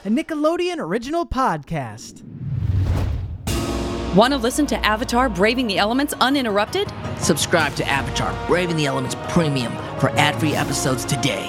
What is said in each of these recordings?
a Nickelodeon original podcast. Want to listen to Avatar Braving the Elements uninterrupted? Subscribe to Avatar Braving the Elements Premium for ad-free episodes today.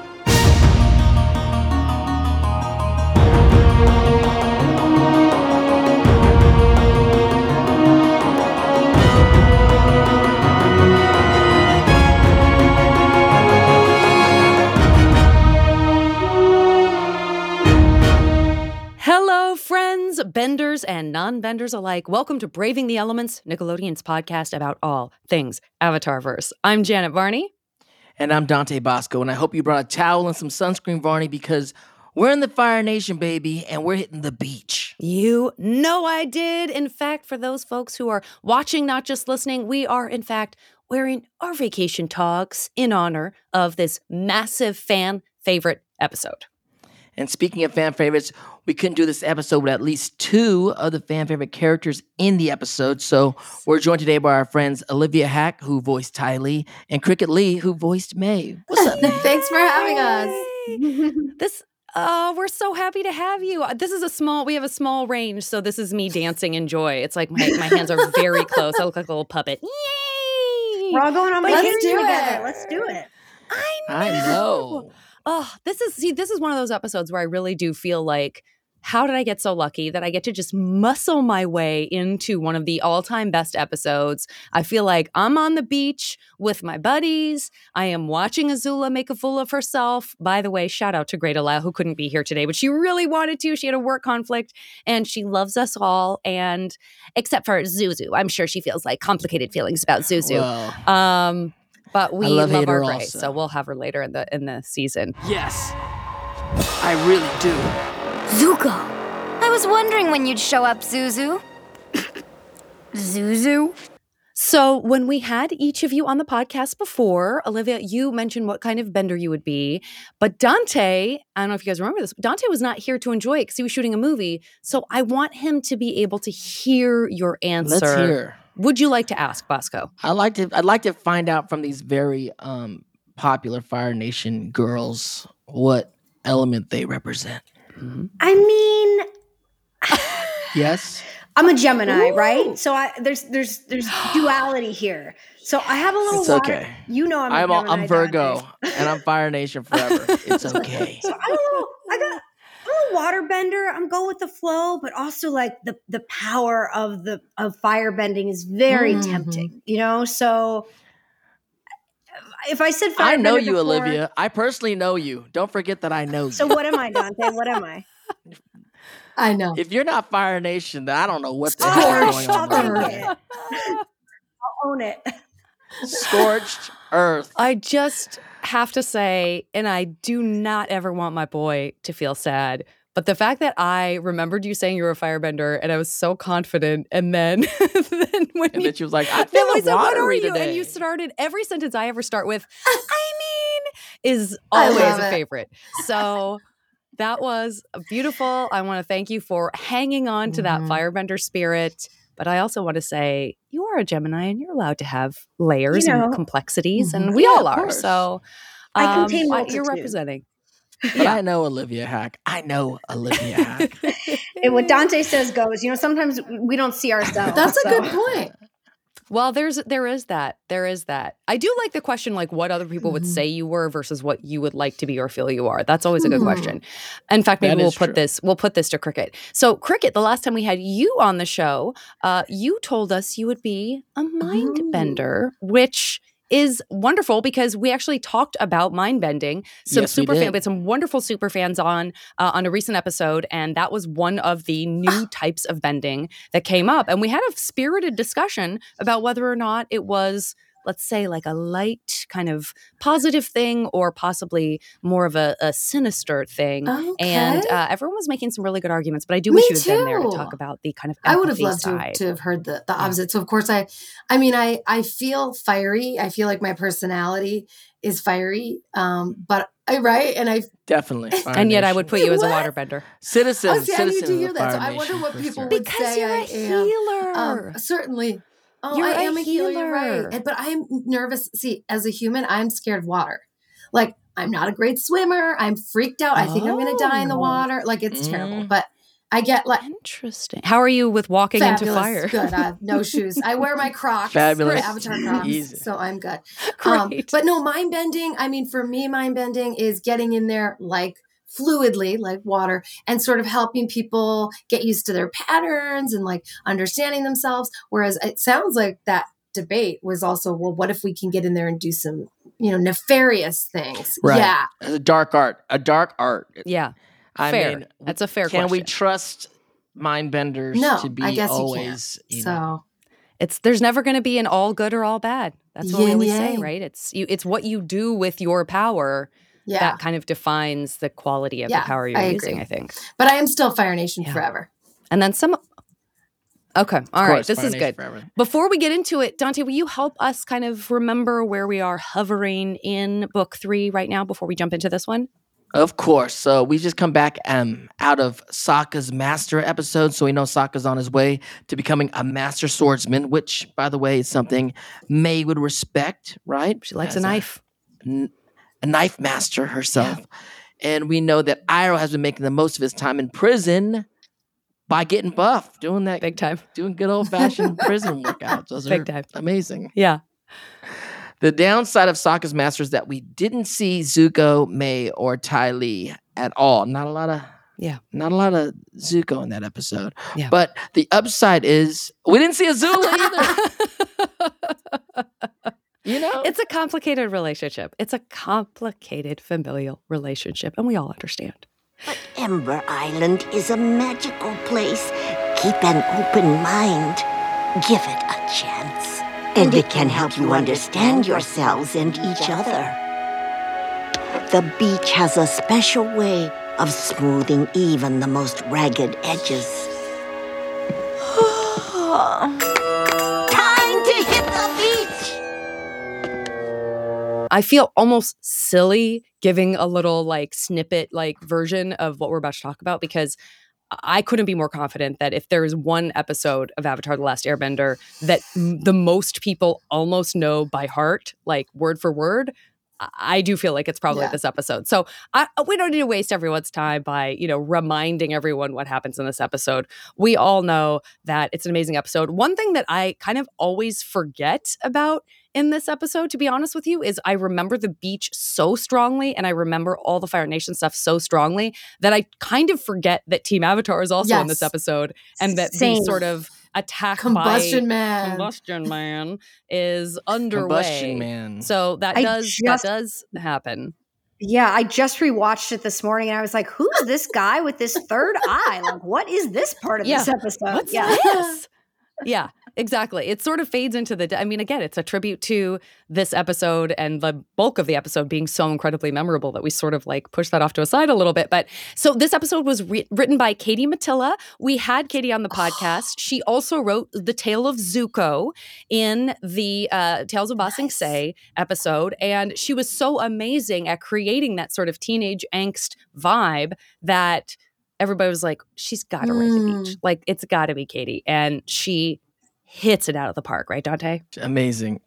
Hello, friends, benders and non-benders alike. Welcome to Braving the Elements, Nickelodeon's podcast about all things Avatarverse. I'm Janet Varney. And I'm Dante Bosco, and I hope you brought a towel and some sunscreen, Varney, because we're in the Fire Nation, baby, and we're hitting the beach. You know I did. In fact, for those folks who are watching, not just listening, we are, in fact, wearing our vacation togs in honor of this massive fan favorite episode. And speaking of fan favorites, we couldn't do this episode with at least two of the fan favorite characters in the episode. So we're joined today by our friends Olivia Hack, who voiced Ty Lee, and Cricket Lee, who voiced May. What's up, man? Thanks for having us. We're so happy to have you. We have a small range, so this is me dancing in joy. It's like my hands are very close. I look like a little puppet. Yay! We're all going on vacation together. Let's do it. I know. Oh, this is one of those episodes where I really do feel like, how did I get so lucky that I get to just muscle my way into one of the all-time best episodes? I feel like I'm on the beach with my buddies. I am watching Azula make a fool of herself. By the way, shout out to Great Allow, who couldn't be here today, but she really wanted to. She had a work conflict, and she loves us all, and except for Zuzu. I'm sure she feels like complicated feelings about Zuzu. Well, But we love love our her Gray, also. so we'll have her later in the season. yes, I really do. Zuko, I was wondering when you'd show up, Zuzu. Zuzu? So when we had each of you on the podcast before, Olivia, you mentioned what kind of bender you would be. But Dante, I don't know if you guys remember this, Dante was not here to enjoy it because he was shooting a movie. So I want him to be able to hear your answer. Let's hear. Would you like to ask, Bosco? I'd like to find out from these very popular Fire Nation girls what element they represent. Mm-hmm. I mean, Yes. I'm a Gemini, Ooh. right? So there's duality here. So I have a little It's water. okay. You know I'm a Gemini, I'm Virgo, Dante. and I'm Fire Nation forever. It's okay. So I'm a little waterbender. I'm go with the flow, but also like the power of firebending is very tempting, you know? So if I said firebender I know you, before, Olivia. I personally know you. Don't forget that I know you. So what am I, Dante? What am I? I know. If you're not Fire Nation, then I don't know what the hell is going on. I'll over take there. it. I'll own it. Scorched earth. I just have to say, and I do not ever want my boy to feel sad, but the fact that I remembered you saying you were a firebender and I was so confident, and then when And you then she was like, I then feel I said, "What are watery you?" today. And you started every sentence I ever start with, "I mean," is I always love a it. favorite. So that was beautiful. I want to thank you for hanging on to that firebender spirit. But I also want to say you are a Gemini and you're allowed to have layers You know. and complexities, and we Yeah, all of are. course. So I contain you're multitude. representing. But I know Olivia Hack. And what Dante says goes. You know, sometimes we don't see ourselves. That's a so. good point. Well, there is that. I do like the question, like what other people would say you were versus what you would like to be or feel you are. That's always a good question. In fact, maybe That we'll is true. put this to Cricket. So Cricket, the last time we had you on the show, you told us you would be a mind bender, which is wonderful because we actually talked about mind bending. Some Yes, we super did. fans, we had some wonderful super fans on a recent episode, and that was one of the new types of bending that came up. And we had a spirited discussion about whether or not it was, let's say, like a light kind of positive thing or possibly more of a sinister thing. Okay. And everyone was making some really good arguments, but I do Me wish you had been there to too. talk about the kind of I would have empathy loved side. to have heard the opposite. So of course I feel fiery. I feel like my personality is fiery. But and I Definitely. Fire And yet I Nation. would put you as a What? waterbender. Citizen. Oh, see, I need citizen to of hear the that. So Fire I wonder Nation, what for people sure. would Because say you're a I am. healer. Certainly. Oh, You're I a am a healer. You're healer. right. But I'm nervous. See, as a human, I'm scared of water. Like I'm not a great swimmer. I'm freaked out. I think I'm going to die in the water. Like, it's terrible. But I get like interesting. How are you with walking into fire? Good. I have no shoes. I wear my Crocs. Fabulous. My Avatar Crocs. Easy. So I'm good. Great. But no, mind bending. I mean, for me, mind bending is getting in there like fluidly, like water, and sort of helping people get used to their patterns and like understanding themselves. Whereas it sounds like that debate was also, well, what if we can get in there and do some, nefarious things? Right. Yeah. A dark art. Yeah. I Fair. mean, That's a fair can question. we trust mind benders No, to be I guess always, you can't. There's never going to be an all good or all bad. That's what we Yin always say, yang. right? It's what you do with your power Yeah. that kind of defines the quality of the power you're I using, agree. I think. But I am still Fire Nation Yeah. forever. And then some. Okay. All right. course, This Fire is Nation good. forever. Before we get into it, Dante, will you help us kind of remember where we are hovering in book 3 right now before we jump into this one? Of course. So we just come back out of Sokka's master episode. So we know Sokka's on his way to becoming a master swordsman, which, by the way, is something May would respect, right? She likes As a knife. A knife master herself. And we know that Iroh has been making the most of his time in prison by getting buff, doing Big time. good old fashioned prison workouts. Those Big are time. amazing. Yeah. The downside of Sokka's master is that we didn't see Zuko, May, or Ty Lee at all. Not a lot of Zuko in that episode. Yeah. But the upside is we didn't see Azula either. It's a complicated relationship. It's a complicated familial relationship, and we all understand. But Ember Island is a magical place. Keep an open mind. Give it a chance. And it can help you understand yourselves and each other. The beach has a special way of smoothing even the most ragged edges. Time to hit the beach! I feel almost silly giving a little snippet version of what we're about to talk about because I couldn't be more confident that if there is one episode of Avatar: The Last Airbender that the most people almost know by heart, like word for word, I do feel like it's probably this episode. So we don't need to waste everyone's time by, reminding everyone what happens in this episode. We all know that it's an amazing episode. One thing that I kind of always forget about in this episode, to be honest with you, is I remember the beach so strongly and I remember all the Fire Nation stuff so strongly that I kind of forget that Team Avatar is also in this episode and that the sort of attack Combustion by Combustion Man is underway. Combustion Man. So that does happen. Yeah, I just rewatched it this morning and I was like, who's this guy with this third eye? Like, what is this part of this episode? What's this? Yeah, exactly. It sort of fades into again, it's a tribute to this episode and the bulk of the episode being so incredibly memorable that we sort of push that off to a side a little bit. But so this episode was written by Katie Matilla. We had Katie on the podcast. She also wrote The Tale of Zuko in the Tales of Ba Sing Se episode. And she was so amazing at creating that sort of teenage angst vibe that everybody was like, she's got to write the beach. It's got to be Katie. And she hits it out of the park, right, Dante? Amazing.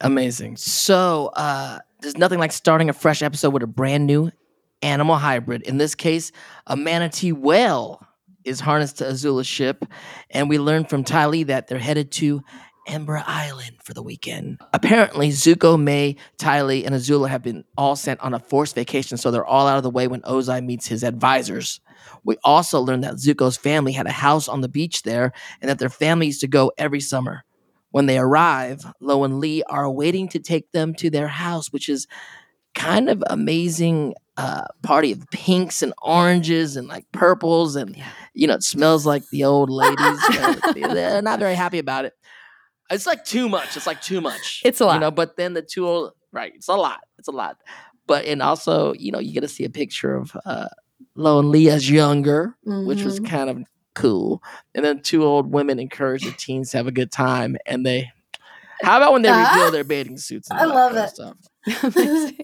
So there's nothing like starting a fresh episode with a brand new animal hybrid. In this case, a manatee whale is harnessed to Azula's ship. And we learn from Ty Lee that they're headed to Ember Island for the weekend. Apparently, Zuko, May, Ty Lee, and Azula have been all sent on a forced vacation, so they're all out of the way when Ozai meets his advisors. We also learned that Zuko's family had a house on the beach there and that their family used to go every summer. When they arrive, Lo and Lee are waiting to take them to their house, which is kind of amazing party of pinks and oranges and purples. And, it smells like the old ladies. They're not very happy about it. It's too much. It's It's a lot. But then the two old, right, it's a lot. But, and also, you get to see a picture of Lo and Lee as younger, which was kind of cool. And then two old women encourage the teens to have a good time. And how about when they reveal their bathing suits? And I love it. Stuff? Amazing.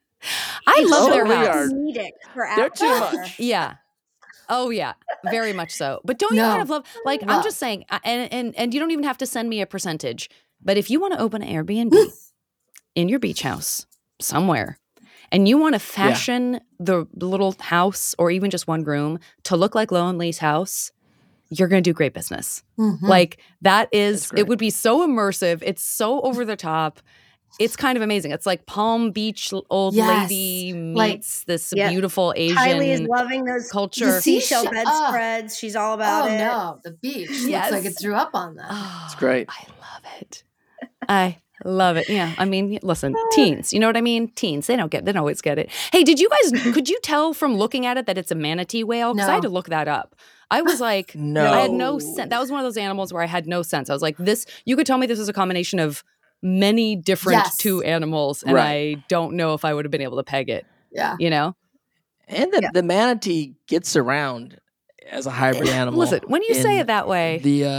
I love their house. They're too much. Yeah. Oh yeah, very much so. But don't you kind of love? I'm just saying, and you don't even have to send me a percentage. But if you want to open an Airbnb in your beach house somewhere, and you want to fashion the little house or even just one room to look like Lo and Lee's house, you're going to do great business. Like that is, it would be so immersive. It's so over the top. It's kind of amazing. It's like Palm Beach old lady meets this beautiful Asian Kylie is loving those culture. The seashell bedspreads. She's all about it. Oh no, the beach. Looks like it threw up on that. It's great. I love it. I love it. Yeah. I mean, listen, teens, you know what I mean? Teens, they don't always get it. Hey, could you tell from looking at it that it's a manatee whale? Because I had to look that up. I was like, no. I had no sense. That was one of those animals where I had no sense. I was like, you could tell me this was a combination of many different two animals, and I don't know if I would have been able to peg it. Yeah. You know? And the manatee gets around as a hybrid animal. Listen, when you say it that way.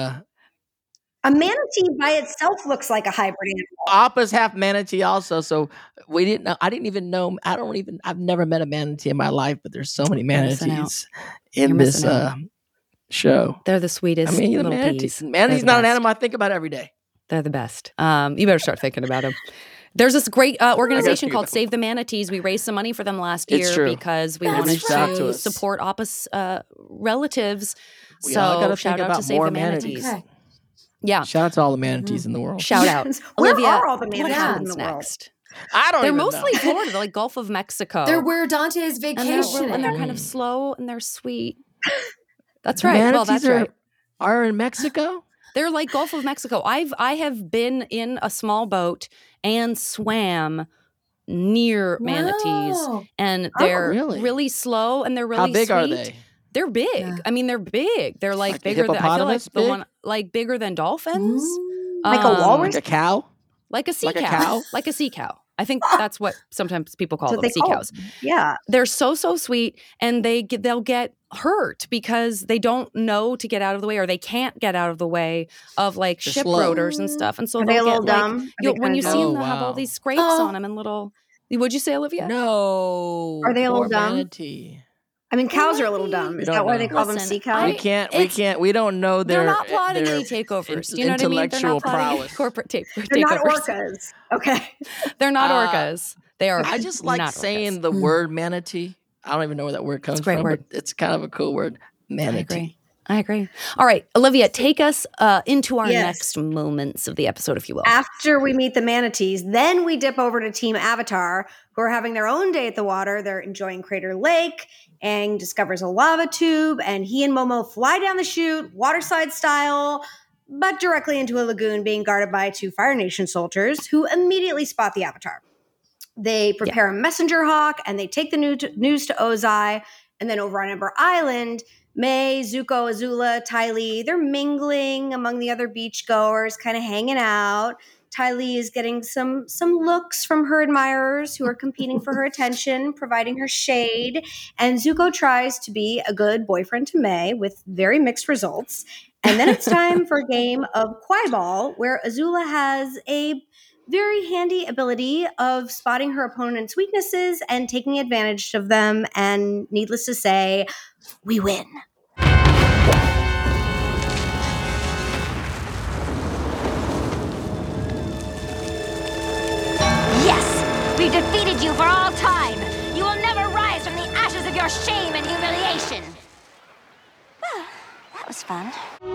A manatee by itself looks like a hybrid animal. Appa's half manatee also, so we didn't know. I didn't even know. I've never met a manatee in my life, but there's so many manatees in this show. They're the sweetest little peas. Manatee's not an animal I think about every day. They're the best. You better start thinking about them. There's this great organization called Save the Manatees. We raised some money for them last year because we wanted to support Appa's relatives. So shout out to Save the Manatees. Okay. Yeah. Shout out to all the manatees in the world. Shout out. Where Olivia, are all the manatees what happens in the world? next? I don't They're even mostly know. Florida. They're like Gulf of Mexico. They're where Dante's vacation. And they're kind of slow and they're sweet. That's right. Well, Manatees that's right. are in Mexico? They're like Gulf of Mexico. I have been in a small boat and swam near manatees, and they're really slow and they're really How big sweet. Are they? They're big. Yeah. I mean, they're big. They're like Like a bigger than I feel like hippopotamus the big? one like bigger than dolphins. Like a walrus? Like a cow? Like a sea Like a cow. cow? Like a sea cow. I think that's what sometimes people call That's them, what sea they call cows. them. Yeah. They're so sweet, and they'll get hurt because they don't know to get out of the way, or they can't get out of the way of like They're ship slow. rotors and stuff. And so Are they a they'll little get, like, dumb? Are they when you kinda see them, dumb? they'll have all Wow. these scrapes on them and little. What'd you say, Olivia? No. Are they a little Poor dumb? manatee. I mean, cows are a little dumb. We Is don't that why know. they call them Listen, sea cows? We don't know They're their not plotting their any takeovers. Do you know what I mean? They're intellectual not plotting prowess. corporate They're not takeovers. orcas. Okay. They're not Uh, orcas. They are. I just like not saying orcas. the word manatee. I don't even know where that word comes a great from, word. but it's kind of a cool word. Manatee. I agree. All right, Olivia, take us into our Yes. next moments of the episode, if you will. After we meet the manatees, then we dip over to Team Avatar, who are having their own day at the water. They're enjoying Crater Lake. Aang discovers a lava tube, and he and Momo fly down the chute, waterside style, but directly into a lagoon being guarded by 2 Fire Nation soldiers who immediately spot the Avatar. They prepare a messenger hawk, and they take the news to Ozai. And then over on Ember Island, May, Zuko, Azula, Ty Lee, they're mingling among the other beachgoers, kind of hanging out. Ty Lee is getting some looks from her admirers who are competing for her attention, providing her shade. And Zuko tries to be a good boyfriend to May with very mixed results. And then it's time for a game of Quaiball, where Azula has a very handy ability of spotting her opponent's weaknesses and taking advantage of them. And needless to say, we win. Yes! We've defeated you for all time! You will never rise from the ashes of your shame and humiliation! That was fun.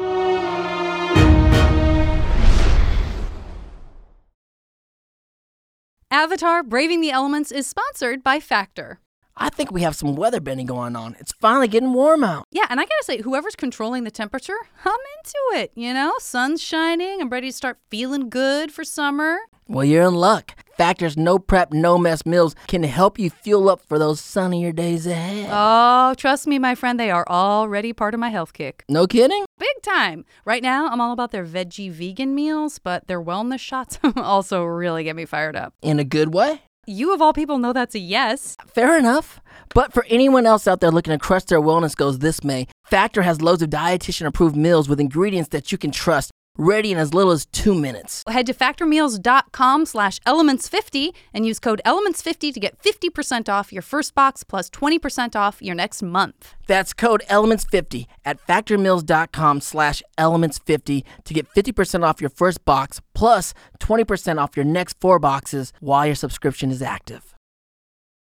Avatar Braving the Elements is sponsored by Factor. I think we have some weather bending going on. It's finally getting warm out. Yeah, and I gotta say, whoever's controlling the temperature, I'm into it, you know? Sun's shining, I'm ready to start feeling good for summer. Well, you're in luck. Factor's no prep, no mess meals can help you fuel up for those sunnier days ahead. Oh, trust me, my friend, they are already part of my health kick. No kidding? Big time. Right now, I'm all about their veggie vegan meals, but their wellness shots also really get me fired up. In a good way? You of all people know that's a yes. Fair enough. But for anyone else out there looking to crush their wellness goals this May, Factor has loads of dietitian-approved meals with ingredients that you can trust, ready in as little as 2 minutes. Head to factormeals.com/elements50 and use code elements50 to get 50% off your first box plus 20% off your next month. That's code elements50 at factormeals.com/elements50 to get 50% off your first box plus 20% off your next 4 boxes while your subscription is active.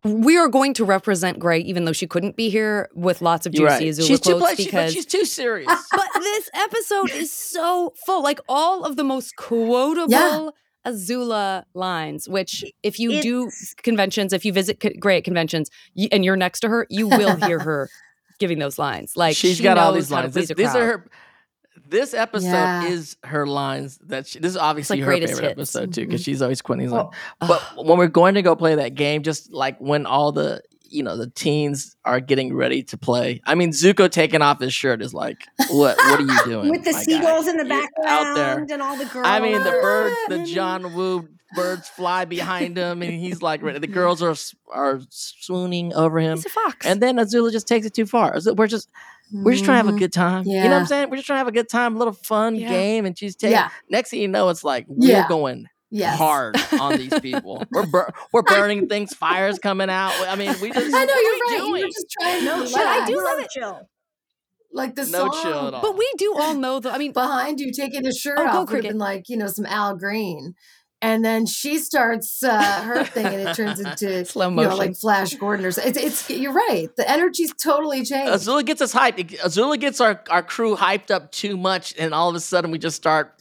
we are going to represent Gray, even though she couldn't be here, with lots of You're juicy right. Azula She's too quotes but because she's too serious. but this episode is so full. Like all of the most quotable Azula lines, which if you do conventions, if you visit Gray at conventions and you're next to her, you will hear her giving those lines. Like she's she got knows all these how to lines. please a These crowd. are her. This episode Yeah. is her lines. This is obviously like her greatest favorite hits. episode too, because she's always quoting these lines. Well, But when we're going to go play that game, just like when all the the teens are getting ready to play. I mean, Zuko taking off his shirt is like, what are you doing? With the my guy? seagulls in the You're out there. background and all the girls. I mean, the birds, the John Woo birds fly behind him, and he's like, the girls are swooning over him. He's a fox. And then Azula just takes it too far. We're just trying to have a good time. You know what I'm Yeah. saying? We're just trying to have a good time, a little fun Yeah. game, and she's taking. Yeah. Next thing you know, it's like we're Yeah. going Yes. hard on these people. We're burning things. Fires coming out. I mean, we just. I know, what you're are we right. doing? You're just trying to no relax. chill. I do Zero love it. chill. Like the No song chill at all. But we do all know though. I mean, behind you taking his shirt Oh, go, off would have Cricket. been like, some Al Green. And then she starts her thing and it turns into Slow motion. like Flash Gordon or something. It's you're right. The energy's totally changed. Azula gets us hyped. Azula gets our crew hyped up too much, and all of a sudden we just start.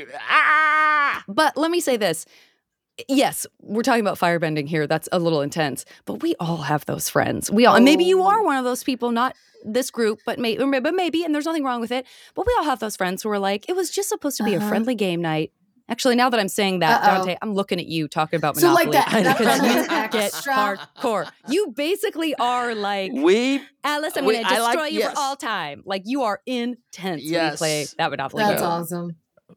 But let me say this. Yes, we're talking about firebending here. That's a little intense. But we all have those friends. We all, and maybe you are one of those people, not this group, but maybe, and there's nothing wrong with it. But we all have those friends who are like, it was just supposed to be a friendly game night. Actually, now that I'm saying that, Dante, I'm looking at you talking about So Monopoly. like that because friend you that's get extra. hardcore. You basically are like, I Alice, I'm going to like- destroy you yes. for all time. Like you are intense when you Yes. play that Monopoly That's game. awesome.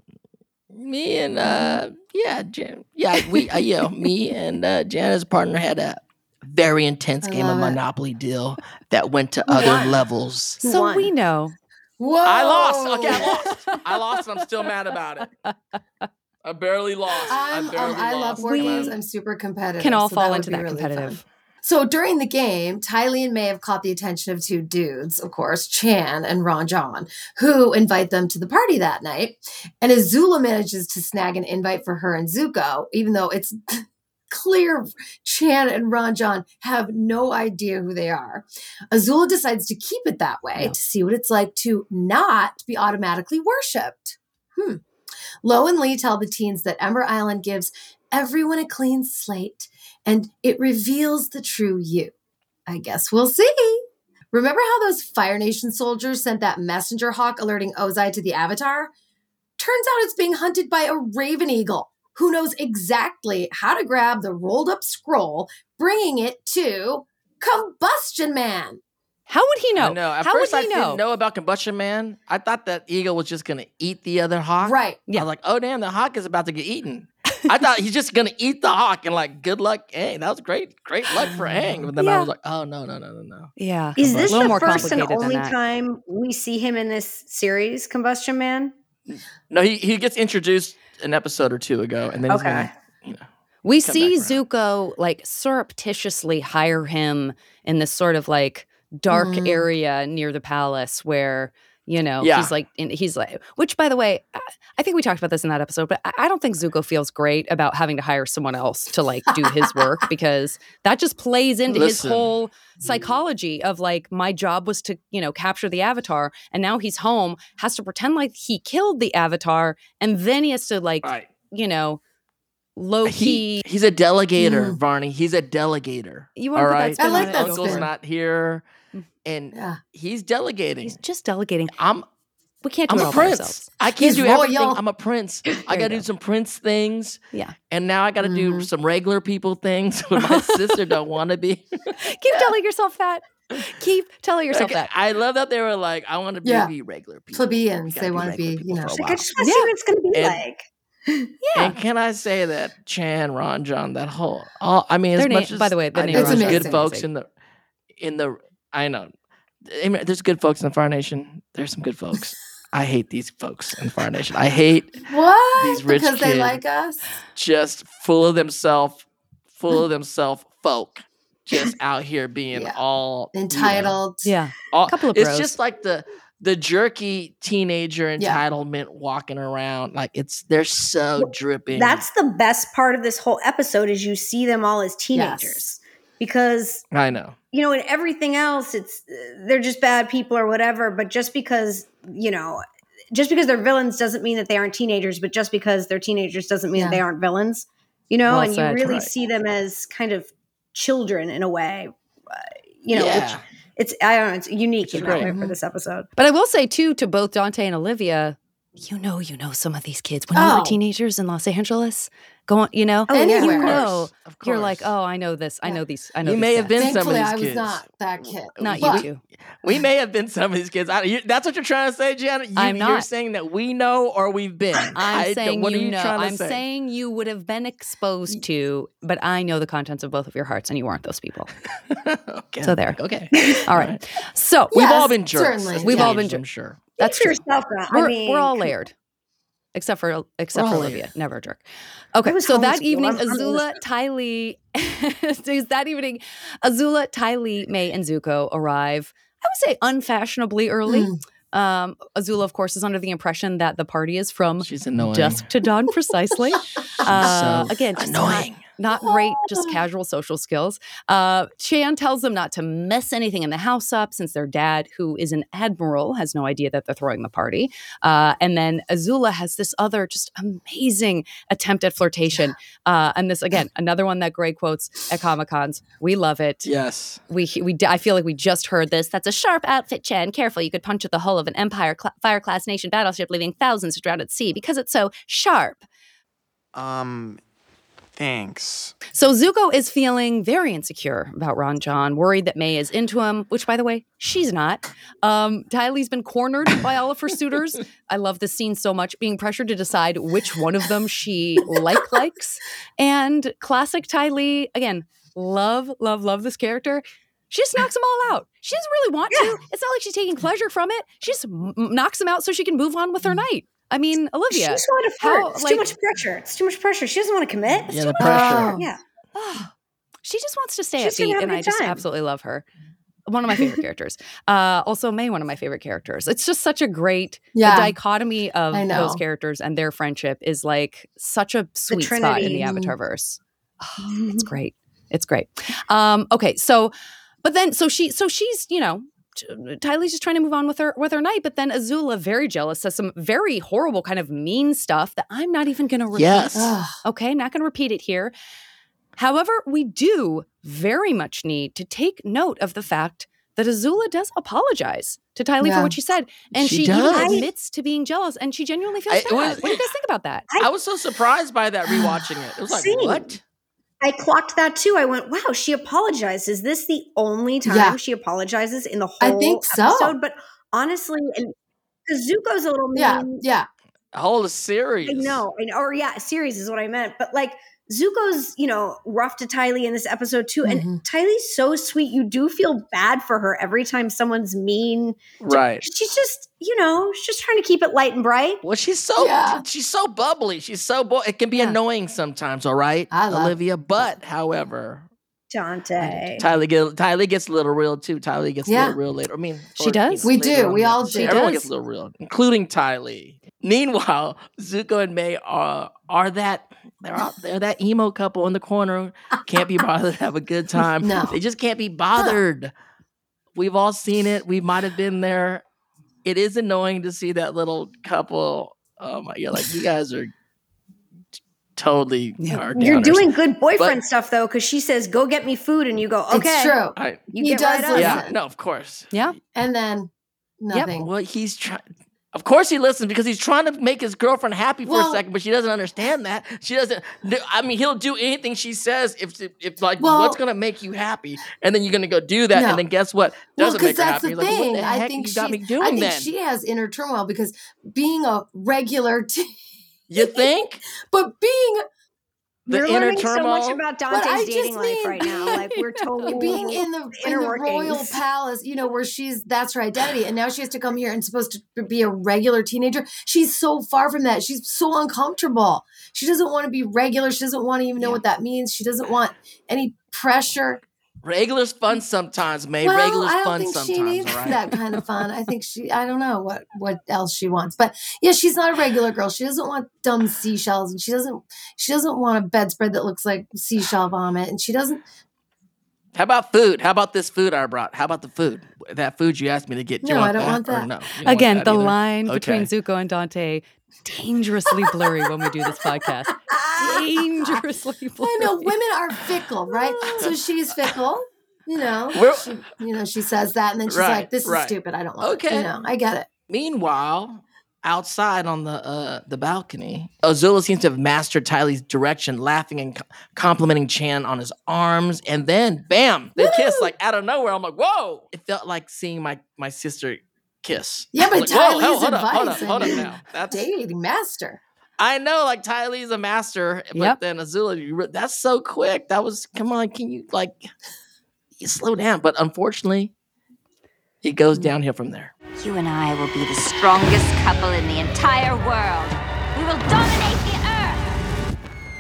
Me and Jan, me and Jana's partner had a very intense I game of love it. Monopoly deal that went to other levels. So One. we know. Whoa. I lost. Okay, I lost, and I'm still mad about it. I barely lost. I love lost. board games. I'm super competitive. Can all so fall would into be that really competitive. fun. So during the game, Tylee and May have caught the attention of two dudes, of course, Chan and Ranjan, who invite them to the party that night. And Azula manages to snag an invite for her and Zuko, even though it's clear Chan and Ranjan have no idea who they are. Azula decides to keep it that way to see what it's like to not be automatically worshipped. Lo and Lee tell the teens that Ember Island gives everyone a clean slate and it reveals the true you. I guess we'll see. Remember how those Fire Nation soldiers sent that messenger hawk alerting Ozai to the Avatar? Turns out it's being hunted by a Raven Eagle who knows exactly how to grab the rolled up scroll, bringing it to Combustion Man. How would he know? I know. At How first, would I he didn't know about Combustion Man. I thought that eagle was just gonna eat the other hawk. Right. I was like, oh damn, the hawk is about to get eaten. I thought he's just gonna eat the hawk and like, good luck, Aang. That was great luck for Aang. But then I Yeah. was like, oh no. Yeah. Is a this little the more first and complicated than only that. time we see him in this series, Combustion Man? No, he gets introduced an episode or two ago, and then he's Okay. gonna, We come see back around. Zuko like surreptitiously hire him in this sort of like dark area near the palace where, Yeah. he's like, which by the way, I think we talked about this in that episode, but I don't think Zuko feels great about having to hire someone else to like do his work because that just plays into his Listen. whole psychology of like, my job was to, capture the Avatar and now he's home, has to pretend like he killed the Avatar and then he has to like, right. low key. He's a delegator, Varney. He's a delegator. You wanna all put that right? spin I like that Uncle's spin. not here, and Yeah. he's delegating. He's just delegating. I'm We can't do I'm it a all by prince. ourselves. I can't He's do everything. royal. I'm a prince. I you got to go. do some prince things. Yeah. And now I got to do some regular people things where my sister don't want to be. Keep telling yourself that. Keep telling yourself Like, that. I love that they were like, I want to Yeah. be regular people. Plebeians, We gotta they want to regular be, people for a Like, I while. just want to see what it's going to be And- like. Yeah. And can I say that Chan, Ranjan, that whole, I mean, Their as name- much as by the way, the I name know It's there's amazing. good folks in the, I know, I mean, there's good folks in the Fire Nation. There's some good folks. I hate these folks in the Fire Nation. I hate What? These rich because they kids. like us? just full of themselves folk, just out here being Yeah. all Entitled. Yeah. all, Couple of it's bros. just like the jerky teenager Yeah. entitlement walking around. Like they're so dripping. That's the best part of this whole episode is you see them all as teenagers. because I know. you know, in everything else, they're just bad people or whatever. But just because they're villains doesn't mean that they aren't teenagers. But just because they're teenagers doesn't mean that they aren't villains. You know, Well and said. you really Right. see them as kind of children in a way. You know, Yeah. which I don't know, it's unique Which is in that way great. for this episode. But I will say too, to both Dante and Olivia, you know some of these kids when you Oh. were teenagers in Los Angeles, going, you know, Oh, yeah. you Anywhere. know, Of you're like, course. oh, I know this, I Yeah. know these, I know. You these may have guys. been some of Thankfully, these I was kids. not that kid. Not But- you two. We may have been some of these kids. That's what you're trying to say, Janet? I'm You're not. saying that we know or we've been. I'm saying what are you you know. trying to I'm say? saying you would have been exposed to, but I know the contents of both of your hearts, and you weren't those people. Okay. So there. Okay. All right. So We've Yes, all been jerks. certainly. as We've all been teenagers, I'm jerks. sure. that's Speak true. for yourself, though. We're all come layered, except for all Olivia, layered. never a jerk. Okay, was so that homeschooled. evening, I'm Azula, Ty Lee, May, and Zuko arrive. I would say unfashionably early. Azula, of course, is under the impression that the party is from She's annoying. dusk to dawn, precisely. so Again, just annoying. not great, just casual social skills. Chan tells them not to mess anything in the house up since their dad, who is an admiral, has no idea that they're throwing the party. And then Azula has this other just amazing attempt at flirtation. And this, again, another one that Gray quotes at Comic-Cons. We love it. Yes. I feel like we just heard this. That's a sharp outfit, Chan. Careful, you could puncture the hull of an Empire fire-class nation battleship, leaving thousands drowned at sea because it's so sharp. Thanks. So Zuko is feeling very insecure about Ron Jon, worried that May is into him, which, by the way, she's not. Ty Lee's been cornered by all of her suitors. I love this scene so much, being pressured to decide which one of them she likes. And classic Ty Lee, again, love this character. She just knocks them all out. She doesn't really want to. It's not like she's taking pleasure from it. She just knocks them out so she can move on with her night. I mean, Olivia. She just wanted to flirt. It's too much pressure. It's too much pressure. She doesn't want to commit. It's Yeah, too the much pressure. Yeah. She just wants to stay She's at gonna beat, have a and I good just time. absolutely love her. One of my favorite characters. Also, May, one of my favorite characters. It's just such a great the dichotomy of I know. those characters and their friendship is like such a sweet spot in the Trinity. Avatarverse. Oh, it's great. It's great. Okay, so she's, you know, Ty Lee's just trying to move on with her night, but then Azula, very jealous, says some very horrible kind of mean stuff that I'm not even going to repeat. Yes. Okay, not going to repeat it here. However, we do very much need to take note of the fact that Azula does apologize to Ty Lee for Yeah. what she said, and She she even does. admits to being jealous, and she genuinely feels It bad. was- What do you guys think about that? I was so surprised by that rewatching it. It was like, Same. what? I clocked that too. I went, wow, she apologized. Is this the only time Yeah. she apologizes in the whole I think so. episode? But honestly, and because Zuko's a little mean. Yeah. A whole series. I know. Or yeah, series is what I meant. But like Zuko's, you know, rough to Ty Lee in this episode too. Mhm. And Ty Lee's so sweet. You do feel bad for her every time someone's mean. Right. She's just, you know, she's just trying to keep it light and bright. Well, she's so Yeah. bubbly. She's so it can be Yeah. annoying sometimes, all right, I love Olivia. But however, Dante. Ty Lee gets a little real too. Ty Lee gets a Yeah. little real later. I mean, She does. We later do. on We in the all episode. do. Everyone She gets a little real, including Ty Lee. Meanwhile, Zuko and May are they're that emo couple in the corner. Can't be bothered to have a good time. No. They just can't be bothered. We've all seen it. We might have been there. It is annoying to see that little couple. Oh my! You're like, you guys are totally. are You're downers. doing good boyfriend But- stuff though, because she says, "Go get me food," and you go, "Okay." It's true. You He get does right up. listen. Yeah. No, of course. Yeah. And then nothing. Well, he's trying. Of course, he listens because he's trying to make his girlfriend happy for Well- a second, but she doesn't understand that. She doesn't. I mean, he'll do anything she says if like, Well- what's gonna make you happy, and then you're gonna go do that, No. and then guess what? Well, Doesn't because make her that's happy. the He's like, thing. what the heck I think you got me I doing think then? she has inner turmoil because being a regular, You think but being the You're inner learning so turmoil? much about But I Dante's just dating life mean- right now. Like we're totally being in the inner royal workings. palace, you know, where that's her identity, and now she has to come here and supposed to be a regular teenager. She's so far from that. She's so uncomfortable. She doesn't want to be regular. She doesn't want to even know what that means. She doesn't want any pressure. Regular's fun sometimes, May. Well, Regular's I don't fun think sometimes. she needs all right? that kind of fun. I think I don't know what else she wants. But yeah, she's not a regular girl. She doesn't want dumb seashells, and she doesn't want a bedspread that looks like seashell vomit, and she doesn't. How about food? How about this food I brought? How about the food? That food you asked me to get. No, I don't want that. No, you don't Again, want the that either? line Okay. between Zuko and Dante, dangerously blurry when we do this podcast. Dangerously blurry. I know women are fickle, right? So she's fickle. She says that, and then she's Right, like, "This is right. stupid. I don't want it." Okay. I get it. Meanwhile, outside on the balcony, Azula seems to have mastered Tylee's direction, laughing and complimenting Chan on his arms, and then bam, they kiss like out of nowhere. I'm like, whoa! It felt like seeing my sister kiss. Yeah, but Like, whoa, Tylee's hold advice. up now. That's Dating master. I know, like Tylee's a master, but Yep. then Azula, that's so quick. That was come on, can you you slow down? But unfortunately, it goes downhill from there. You and I will be the strongest couple in the entire world. We will dominate the earth.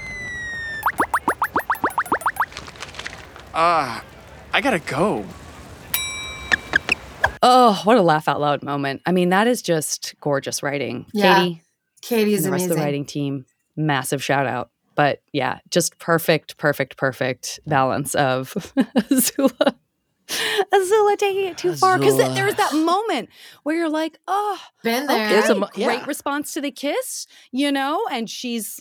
I gotta go. Oh, what a laugh out loud moment. I mean, that is just gorgeous writing. Yeah. Katie Katie and is the rest amazing. of the writing team, massive shout out. But yeah, just perfect balance of Azula taking it too far. Because Azula. there was that moment where you're like, oh, Been there. There's okay, a great yeah. response to the kiss, and she's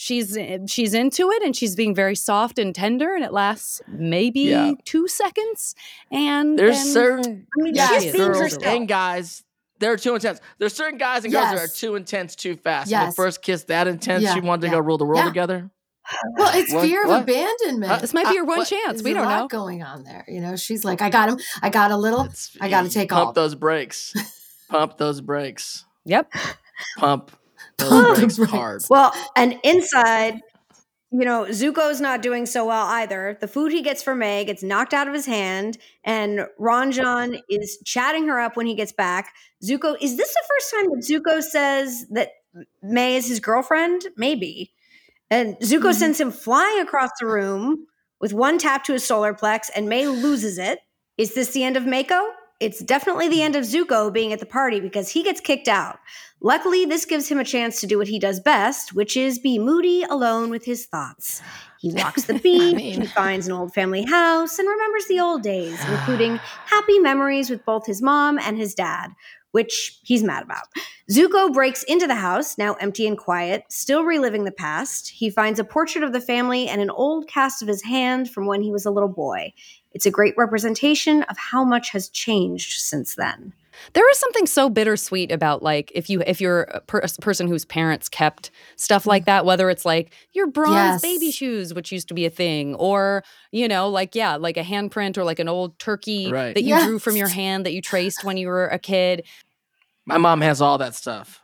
into it, and she's being very soft and tender, and it lasts maybe Yeah. 2 seconds. And There's then, certain I mean, Yeah, she's yes, being girls herself. and guys. They're too intense. There's certain guys and girls that are Yes. too intense, too fast. Yes. The first kiss that intense, Yeah, she wanted to yeah, go rule the world yeah. together. Well, it's What? fear of What? abandonment. this might be your one what- chance. There's We a don't lot know. going on there. She's like, I got him. I got a little. I got to take Pump all. those brakes. Pump those brakes. Yep. Pump those Pump brakes those hard. Well, and inside, Zuko's not doing so well either. The food he gets from May gets knocked out of his hand, and Ranjan is chatting her up when he gets back. Zuko, is this the first time that Zuko says that May is his girlfriend? Maybe. And Zuko sends him flying across the room with one tap to his solar plex, and May loses it. Is this the end of Mako? It's definitely the end of Zuko being at the party because he gets kicked out. Luckily, this gives him a chance to do what he does best, which is be moody alone with his thoughts. He walks the beach, he finds an old family house, and remembers the old days, including happy memories with both his mom and his dad, which he's mad about. Zuko breaks into the house, now empty and quiet, still reliving the past. He finds a portrait of the family and an old cast of his hand from when he was a little boy. It's a great representation of how much has changed since then. There is something so bittersweet about if you're a person whose parents kept stuff like that, whether it's like your bronze Yes. baby shoes, which used to be a thing, or like a handprint or like an old turkey Right. that you Yes. drew from your hand that you traced when you were a kid, My mom has all that stuff.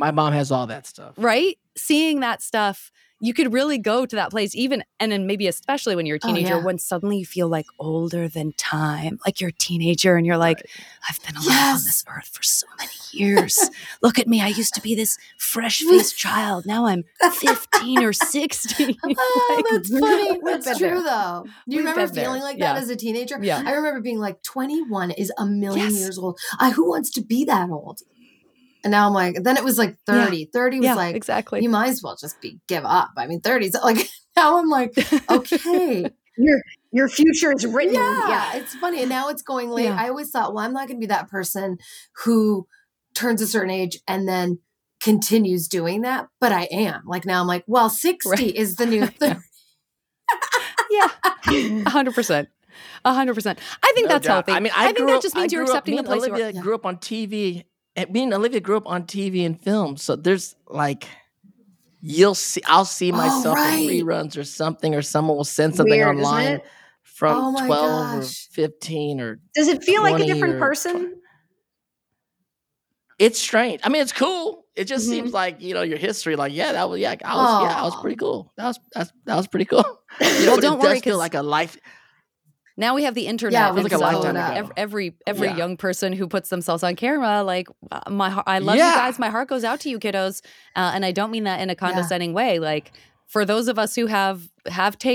right? Seeing that stuff, you could really go to that place, even and then maybe especially when you're a Oh, teenager, yeah. when suddenly you feel like older than time, like you're a teenager and you're like, I've been alive on Yes. this earth for so many years. Look at me. I used to be this fresh-faced child. Now I'm 15 or 16. Oh, that's funny. we've That's been true, there. though. Do you We've remember been there. feeling like Yeah. that as a teenager? Yeah. I remember being like, 21 is a million Yes. years old. Who wants to be that old? And now I'm like, then it was like 30. 30 was Yeah, like, exactly. you might as well just give up. I mean, 30's like, now I'm like, okay. Your future is written. Yeah, it's funny. And now it's going late. Yeah. I always thought, well, I'm not going to be that person who turns a certain age and then continues doing that. But I am. Like now I'm like, well, 60 Right. is the new 30. Yeah, 100%. 100%. I think No that's doubt. healthy. I mean, I think grew that up- just I means you're grew up- accepting me the and place you are. Olivia grew up on TV. And me and Olivia grew up on TV and film. So there's I'll see myself right. in reruns or something, or someone will send something Weird, isn't online it? from Oh my 12 or gosh. 15 or Does it feel like a 20 different or person? it's strange. I mean, it's cool. It just Mhm. seems like, your history. Like, I was Aw. pretty cool. That was pretty cool. Well, But don't it worry, does feel 'cause like a life. Now we have the internet. Yeah, Feels like a and so lifetime ago. Every Yeah. young person who puts themselves on camera, I love Yeah. you guys. My heart goes out to you, kiddos, and I don't mean that in a condescending way. Like for those of us who have tape,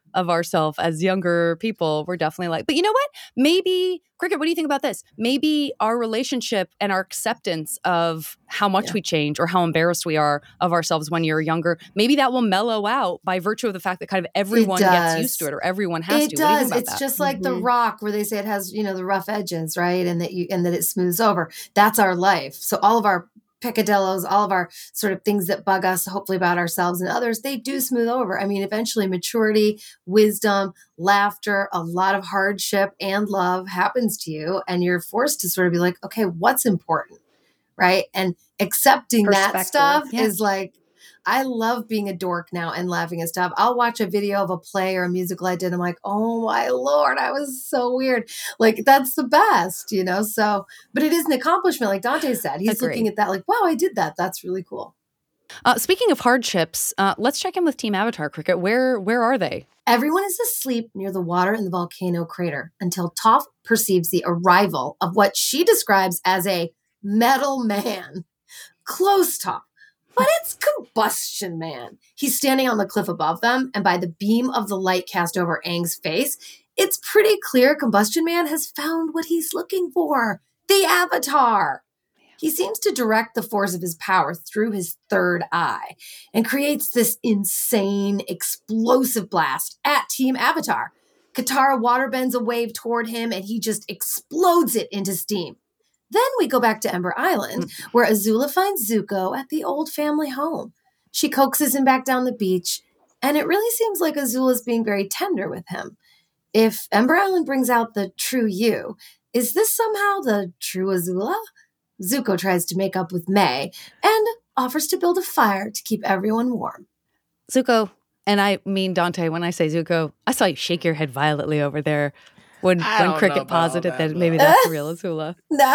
of ourselves as younger people. We're definitely like, but you know what? Maybe, Cricket, what do you think about this? Maybe our relationship and our acceptance of how much we change or how embarrassed we are of ourselves when you're younger, maybe that will mellow out by virtue of the fact that kind of everyone gets used to it or everyone has to. It does. What do you think about It's that? just like the rock where they say it has, the rough edges, right? And that it smooths over. That's our life. So all of our peccadillos, all of our sort of things that bug us, hopefully about ourselves and others, they do smooth over. I mean, eventually maturity, wisdom, laughter, a lot of hardship and love happens to you. And you're forced to sort of be like, okay, what's important? Right. And accepting that stuff is like, I love being a dork now and laughing at stuff. I'll watch a video of a play or a musical I did. I'm like, oh my Lord, I was so weird. Like, that's the best, So, but it is an accomplishment. Like Dante said, he's looking at that like, wow, I did that. That's really cool. Speaking of hardships, let's check in with Team Avatar, Cricket. Where are they? Everyone is asleep near the water in the volcano crater until Toph perceives the arrival of what she describes as a metal man. Close, Toph. But it's Combustion Man. He's standing on the cliff above them, and by the beam of the light cast over Aang's face, it's pretty clear Combustion Man has found what he's looking for, the Avatar. He seems to direct the force of his power through his third eye and creates this insane, explosive blast at Team Avatar. Katara waterbends a wave toward him, and he just explodes it into steam. Then we go back to Ember Island, where Azula finds Zuko at the old family home. She coaxes him back down the beach, and it really seems like Azula's being very tender with him. If Ember Island brings out the true you, is this somehow the true Azula? Zuko tries to make up with Mai and offers to build a fire to keep everyone warm. Zuko, and I mean Dante, when I say Zuko, I saw you shake your head violently over there when Cricket posited that maybe that's the real Azula.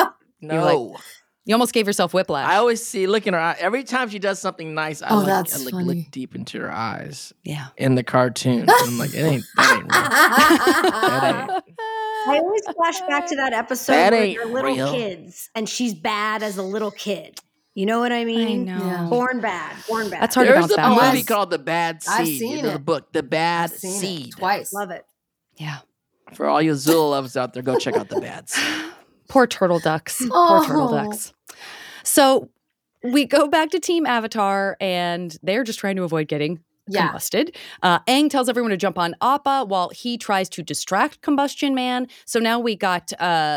No. You almost gave yourself whiplash. I always look in her eye. Every time she does something nice, I look deep into her eyes. Yeah. In the cartoon. I'm like, that ain't real. That ain't. I always flash back to that episode where they're little kids and she's bad as a little kid. You know what I mean? I know. Yeah. Born bad. That's hard to bounce back. There's a movie called The Bad Seed. I've seen The book, The Bad Seed. Twice. Love it. Yeah. For all you Azula lovers out there, go check out The Bad Seed. Poor turtle ducks. Poor turtle ducks. So we go back to Team Avatar, and they're just trying to avoid getting combusted. Aang tells everyone to jump on Appa while he tries to distract Combustion Man. So now we got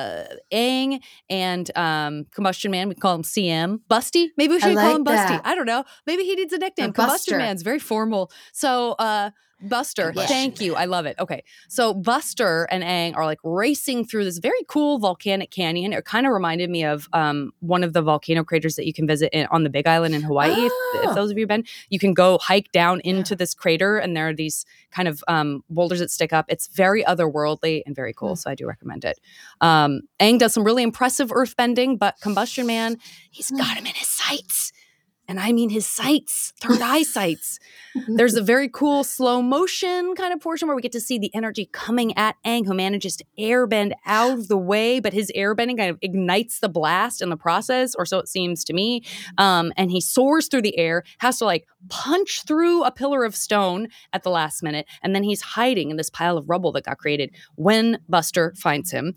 Aang and Combustion Man. We call him CM. Busty? Maybe we should call him Busty. that. I don't know. Maybe he needs a nickname. Combustion Buster. Man's very formal. So Buster, thank you. I love it. Okay. So Buster and Aang are like racing through this very cool volcanic canyon. It kind of reminded me of one of the volcano craters that you can visit on the Big Island in Hawaii. If those of you have been, you can go hike down into this crater, and there are these kind of boulders that stick up. It's very otherworldly and very cool. So I do recommend it. Aang does some really impressive earthbending, but Combustion Man, he's got him in his sights. And I mean his sights, third eye sights. There's a very cool slow motion kind of portion where we get to see the energy coming at Aang, who manages to airbend out of the way, but his airbending kind of ignites the blast in the process, or so it seems to me. And he soars through the air, has to like punch through a pillar of stone at the last minute, and then he's hiding in this pile of rubble that got created when Buster finds him.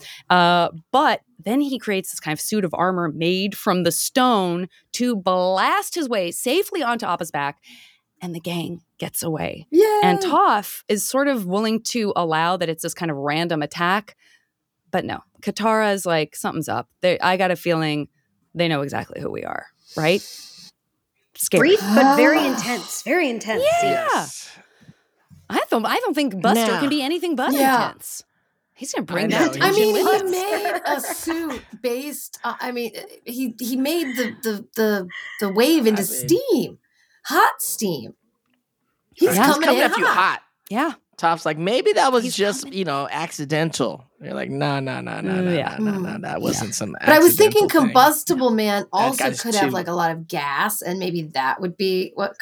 But then he creates this kind of suit of armor made from the stone to blast his way safely onto Appa's back, and the gang gets away. Yay! And Toph is sort of willing to allow that it's this kind of random attack, but no. Katara is like, something's up. I got a feeling they know exactly who we are, right? Scary. Brief, but very intense. Very intense. Yeah. Yes. I don't think Buster can be anything but intense. He's gonna bring that know. attention I mean, with he him. made a suit based. He made the wave into steam, hot steam. He's coming in at you hot. Yeah. Toph's like, maybe that was just, accidental. You're like, no, that wasn't some But I was thinking accidental thing. Combustible Man also guy's could have too. like a lot of gas, and maybe that would be what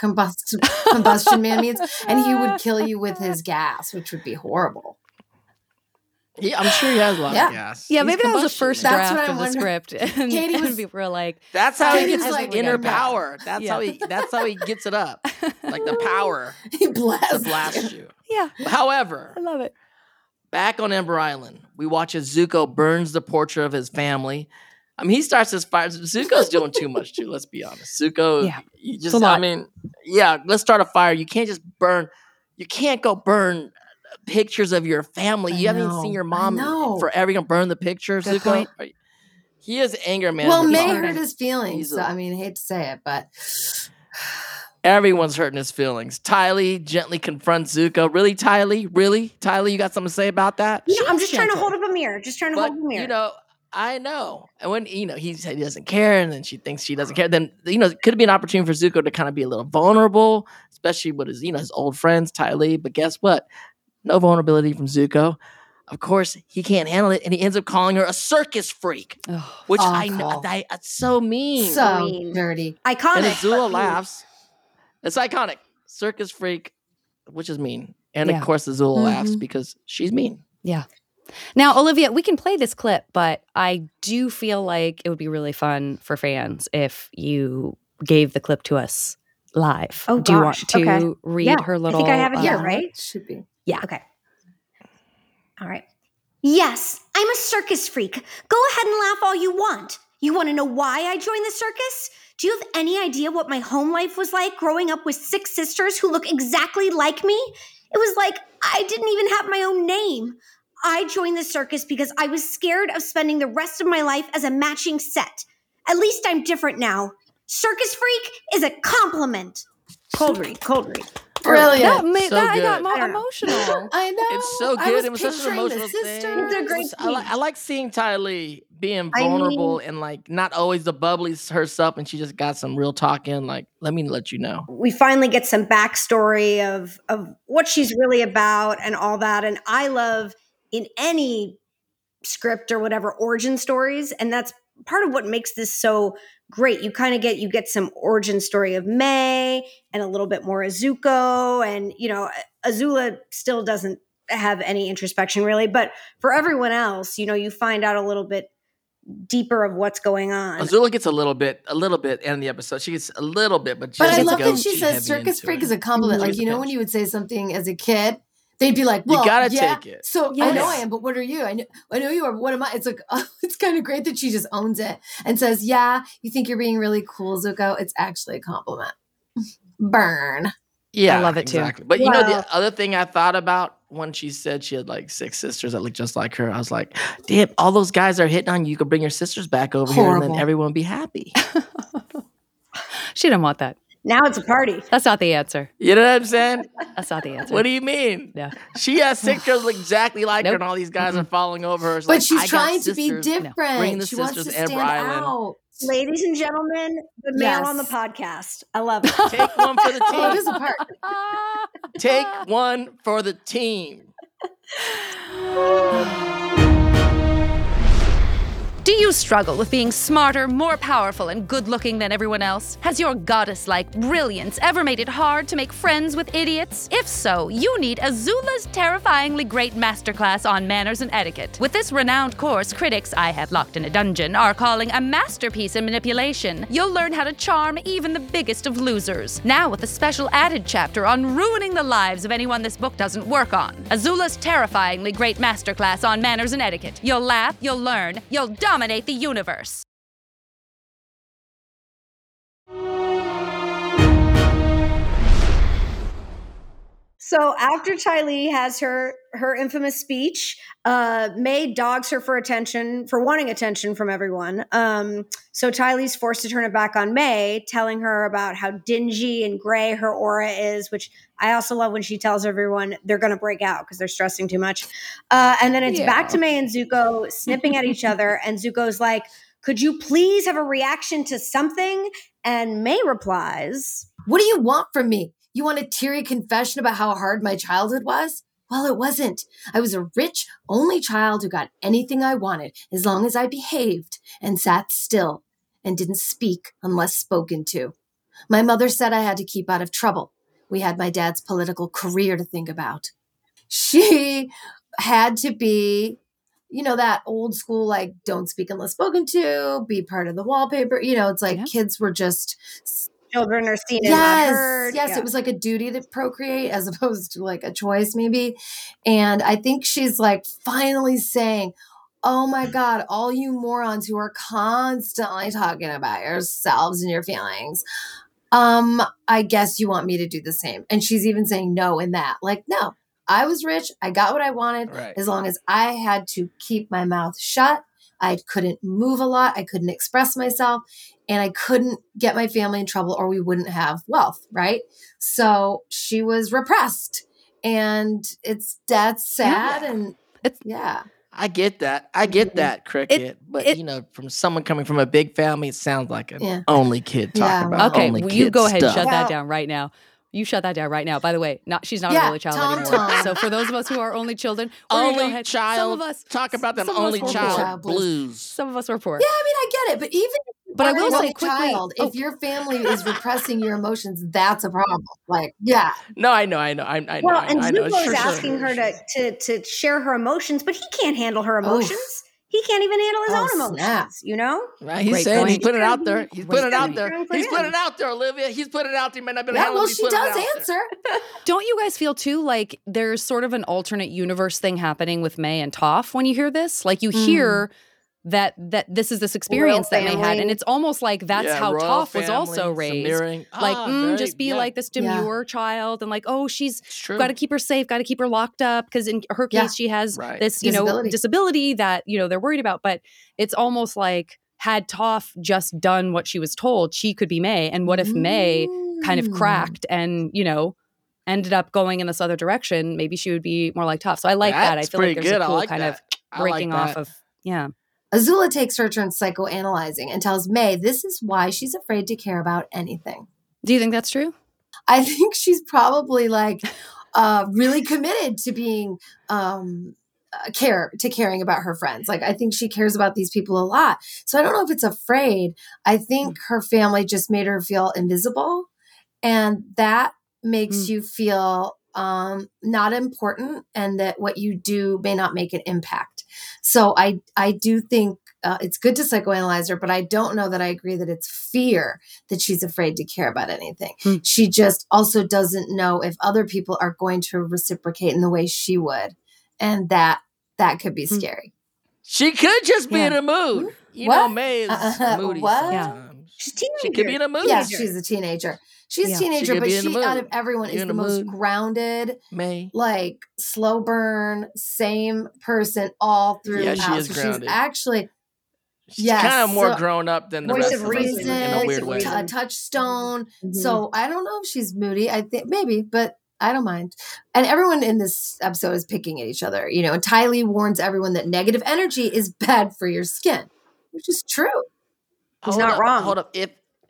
Combustion Man means. And he would kill you with his gas, which would be horrible. I'm sure he has a lot Yeah. of gas. Yeah, He's maybe that was the combustion. first That's draft what I'm of the wondering. script. And, Katie and was- people were like, That's how he Katie gets was his like, inner yeah. power. That's Yeah. how he gets it up. Like the power He to blasts blast you. yeah, However, I love it. back on Ember Island, we watch as Zuko burns the portrait of his family. I mean, he starts his fire. Zuko's doing too much too. Let's be honest. Zuko, Yeah. you a just. lot. I mean, yeah. Let's start a fire. You can't just burn. You can't go burn pictures of your family. You haven't even know. seen your I mom know. forever. You're gonna burn the picture, Good Zuko. point. He has anger Well, management May problems. hurt his feelings. He's So, a- I mean, I hate to say it, but Everyone's hurting his feelings. Tylee gently confronts Zuko. Really, Tylee? Really? Tylee, you got something to say about that? You know, I'm just trying to gentle. hold up a mirror. Just trying to But, hold up a mirror. you know, I know. And when, he said he doesn't care and then she thinks she doesn't care, then, it could be an opportunity for Zuko to kind of be a little vulnerable, especially with his, his old friends, Tylee. But guess what? No vulnerability from Zuko. Of course, he can't handle it. And he ends up calling her a circus freak, Oh, which I know, awful. that's so mean. so mean. dirty. Iconic. And Azula but- laughs. It's iconic. Circus freak, which is mean. And Yeah. of course, Azula laughs Mhm. because she's mean. yeah. Now, Olivia, we can play this clip, but I do feel like it would be really fun for fans if you gave the clip to us live. Oh, do you gosh. want to Okay. read Yeah, her little? I think I have it here, uh, right? Should be. Okay. All right. Yes, I'm a circus freak. Go ahead and laugh all you want. You want to know why I joined the circus? Do you have any idea what my home life was like growing up with 6 sisters who look exactly like me? It was like I didn't even have my own name. I joined the circus because I was scared of spending the rest of my life as a matching set. At least I'm different now. Circus freak is a compliment. Cold read, cold read. Brilliant. That made So that I got good. more I don't know. emotional. I know. It's so I good. was It was such an picturing the emotional thing. sisters. It's a great I like seeing Tylee being I vulnerable and like not always the bubbly herself, and she just got some real talk in. Like, let me let you know. We finally get some backstory of what she's really about and all that. And I love in any script or whatever origin stories, and that's part of what makes this so great. You kind of get some origin story of May and a little bit more Zuko, and Azula still doesn't have any introspection really, but for everyone else, you find out a little bit deeper of what's going on. Azula gets a little bit in the episode. She gets a little bit, but But I doesn't love go that she too says heavy circus into freak it. is a compliment. Like, She's a when pinch. you would say something as a kid, they'd be like, You well, gotta yeah, take it. So I know I Yes. am, but what are you? I know you are. What am I? It's like, it's kind of great that she just owns it and says, yeah, you think you're being really cool, Zuko. It's actually a compliment. Burn. Yeah, I love it too. exactly. But Wow. the other thing I thought about when she said she had like 6 sisters that looked just like her, I was like, damn, all those guys are hitting on you. You could bring your sisters back over here and Horrible. then everyone would be happy. She didn't want that. Now it's a party. That's not the answer. You know what I'm saying? That's not the answer. What do you mean? Yeah. She has 6 girls look exactly like her, Nope. and all these guys are falling over her. It's But like, she's I got trying to be sisters. different. Bring the She wants to sisters to stand Ember Island. out. Ladies and gentlemen, the Yes. male on the podcast. I love it. Take one for the Oh, it team. is a part. Take one for the team. Do you struggle with being smarter, more powerful, and good-looking than everyone else? Has your goddess-like brilliance ever made it hard to make friends with idiots? If so, you need Azula's terrifyingly great masterclass on manners and etiquette. With this renowned course, critics I have locked in a dungeon are calling a masterpiece in manipulation. You'll learn how to charm even the biggest of losers. Now with a special added chapter on ruining the lives of anyone this book doesn't work on. Azula's terrifyingly great masterclass on manners and etiquette. You'll laugh, you'll learn, you'll dominate the universe. So after Tylee has her infamous speech, May dogs her for wanting attention from everyone. So Tylee's forced to turn it back on May, telling her about how dingy and gray her aura is, which I also love when she tells everyone they're going to break out because they're stressing too much. And then it's back to May and Zuko snipping at each other. And Zuko's like, could you please have a reaction to something? And May replies, What do you want from me? You want a teary confession about how hard my childhood was? Well, it wasn't. I was a rich, only child who got anything I wanted as long as I behaved and sat still and didn't speak unless spoken to. My mother said I had to keep out of trouble. We had my dad's political career to think about. She had to be that old school, like, don't speak unless spoken to, be part of the wallpaper. It's like kids were just children are seen and not heard. Yes, it was like a duty to procreate as opposed to like a choice maybe. And I think she's like finally saying, oh my God, all you morons who are constantly talking about yourselves and your feelings, I guess you want me to do the same. And she's even saying no in that. Like, no, I was rich. I got what I wanted. Right. As long as I had to keep my mouth shut, I couldn't move a lot. I couldn't express myself. And I couldn't get my family in trouble or we wouldn't have wealth, right? So she was repressed. And that's sad. Yeah. And yeah. I get that. I get that, Cricket. But from someone coming from a big family, it sounds like an only kid talking about only kid you go ahead and stuff. shut that down right now. You shut that down right now. By the way, she's not an only child anymore. So for those of us who are only children, only child, some of us talk about them only child blues. Some of us were poor. Yeah, I mean, I get it. But even I will say quickly, child, if your family is repressing your emotions, that's a problem. Like, yeah. No, I know. Well, and Zuko's asking her to share her emotions, but he can't handle her emotions. Oof. He can't even handle his own snap. emotions, Right, he's saying he put it out there. He's put it out there. He's put it out there, Olivia. He's put it out there. He might not be able to handle it. She does answer. Don't you guys feel too like there's sort of an alternate universe thing happening with May and Toph when you hear this? Like you hear that this is this experience that May had, and it's almost like that's how Toph was also raised. Like, just be like this demure child, and like, oh, she's got to keep her safe, got to keep her locked up, because in her case, she has this, disability that they're worried about. But it's almost like had Toph just done what she was told, she could be May. And what if May kind of cracked and ended up going in this other direction? Maybe she would be more like Toph. So I like that. I feel like there's a cool kind of breaking off of Azula takes her turn psychoanalyzing and tells May this is why she's afraid to care about anything. Do you think that's true? I think she's probably like really committed to being caring about her friends. Like, I think she cares about these people a lot. So I don't know if it's afraid. I think her family just made her feel invisible, and that makes you feel not important, and that what you do may not make an impact. So I do think it's good to psychoanalyze her, but I don't know that I agree that it's fear that she's afraid to care about anything. She just also doesn't know if other people are going to reciprocate in the way she would. And that could be scary. She could just be in a mood. May is moody sometimes. She could be in a mood. Yeah, she's a teenager. She's a teenager, but she, out of everyone, is the most grounded, like slow burn, same person all through. Yeah, she is grounded. She's actually, she's kind of more grown up than the rest of us in a weird way. A touchstone. So I don't know if she's moody. I think maybe, but I don't mind. And everyone in this episode is picking at each other. And Ty Lee warns everyone that negative energy is bad for your skin, which is true. He's not wrong. Hold up.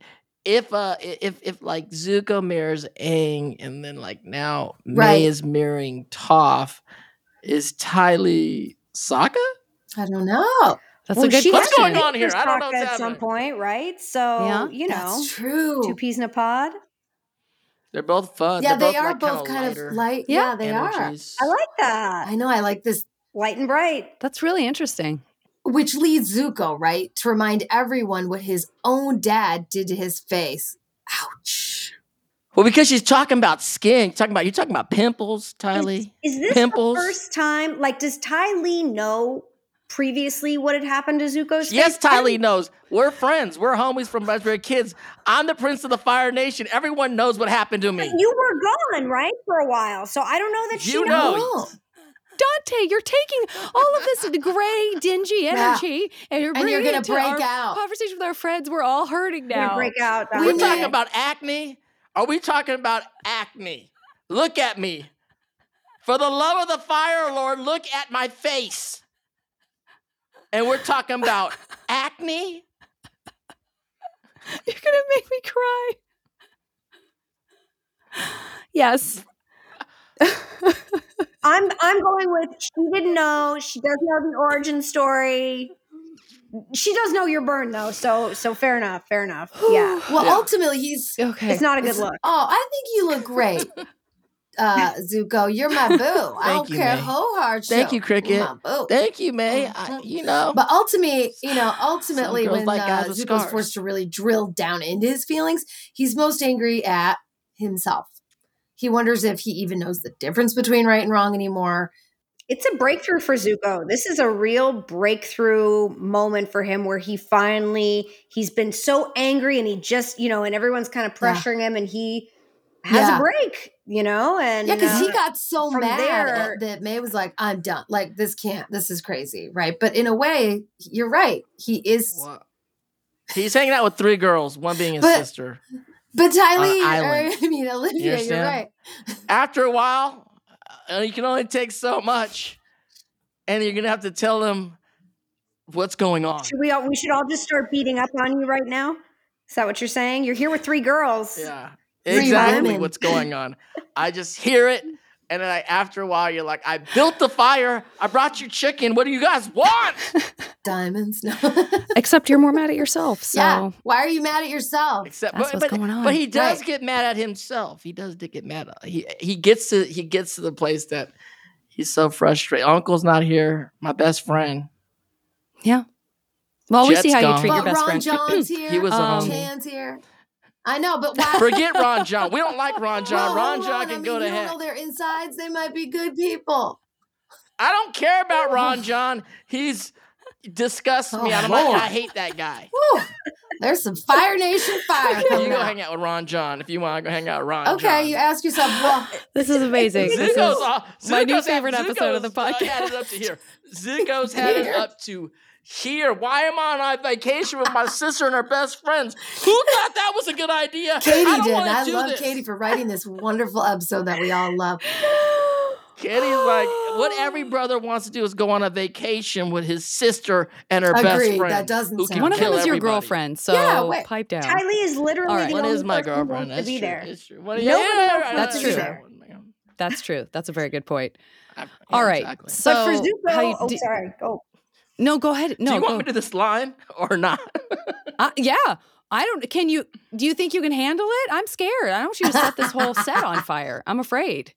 If like Zuko mirrors Aang, and then like now May is mirroring Toph, is Ty Lee Sokka? I don't know. That's a good question. What's going on here? I don't know. At some point, right? So that's true. 2 peas in a pod. They're both fun. Yeah, They're they are both kind of light. Yeah, they energies. I like that. I know. I like this. Light and bright. That's really interesting. Which leads Zuko, right, to remind everyone what his own dad did to his face. Ouch. Well, because she's talking about skin. You're talking about pimples, Ty Lee. Is this pimples? the first time? Like, does Ty Lee know previously what had happened to Zuko's face? Yes, Ty Lee knows. We're friends. We're homies from when we were kids. I'm the Prince of the Fire Nation. Everyone knows what happened to me. But you were gone, right, for a while. So I don't know that she knows. Dante, you're taking all of this gray, dingy energy, and you're going to break out. Conversation with our friends. We're all hurting now. Break out. We're talking about acne. Are we talking about acne? Look at me. For the love of the Fire Lord, look at my face. And we're talking about acne? You're going to make me cry. Yes. I'm going with she didn't know. She does know the origin story. She does know you're burned though, so fair enough. Yeah. Well, ultimately he's okay. It's not a good look. Oh, I think you look great. Zuko. You're my boo. I don't you, care May. how hard. Thank you, Cricket. You're my boo. Thank you, May. But ultimately, girls when like guys with Zuko's scars. forced to really drill down into his feelings, he's most angry at himself. He wonders if he even knows the difference between right and wrong anymore. It's a breakthrough for Zuko. This is a real breakthrough moment for him where he's been so angry and he just, and everyone's kind of pressuring him and he has a break, and because he got so from mad there- that May was like, I'm done. Like, this is crazy, right? But in a way, you're right. He is. What? He's hanging out with 3 girls, one being his sister. But Tylee, island. Olivia, you're right. After a while, you can only take so much, and you're gonna have to tell them what's going on. We should all just start beating up on you right now? Is that what you're saying? You're here with 3 girls. Yeah, exactly what's going on. I just hear it, and then after a while, you're like, I built the fire. I brought you chicken. What do you guys want? Diamonds. No. Except you're more mad at yourself. So Yeah. Why are you mad at yourself? Except, That's what's going on. But he does Right. get mad at himself. He does get mad. He gets to the place that he's so frustrated. Uncle's not here. My best friend. yeah. Well, we Jet's see how gone. you treat your But best Ron friend. John's here. He was a homie. Chan's here. I know, but why? Forget Ron John. We don't like Ron John. Well, Ron hold John on. can I go mean, to you heck. don't know their insides. They might be good people. I don't care about Ron John. He's disgusts me. Oh, I Lord. hate that guy. Whew. There's some Fire Nation fire. You coming go out. hang out with Ron John if you want to go hang out with Ron John. Okay, you ask yourself, well, This is amazing. This is my new favorite episode of the podcast. Had it up to here. Zuko's had it up to here. Why am I on vacation with my sister and her best friends? Who thought that was a good idea? Katie I don't did. wanna I do love this. Katie for writing this wonderful episode that we all love. Katie's like, what every brother wants to do is go on a vacation with his sister and her best Agreed. friend. That doesn't who sound can One of them kill is your everybody. girlfriend, so Yeah, wait. pipe down. Kylie is literally All right. the What only is my person who girlfriend? wants That's to be true. there. It's true. Well, Nobody else wants That's to be true. there. That's true. That's a very good point. Yeah, All right. exactly. So But for Zuko, how you- sorry, go. No, go ahead. No, do you want go. me to do this line or not? Yeah. I don't. Can you? Do you think you can handle it? I'm scared. I don't want you to set this whole set on fire. I'm afraid.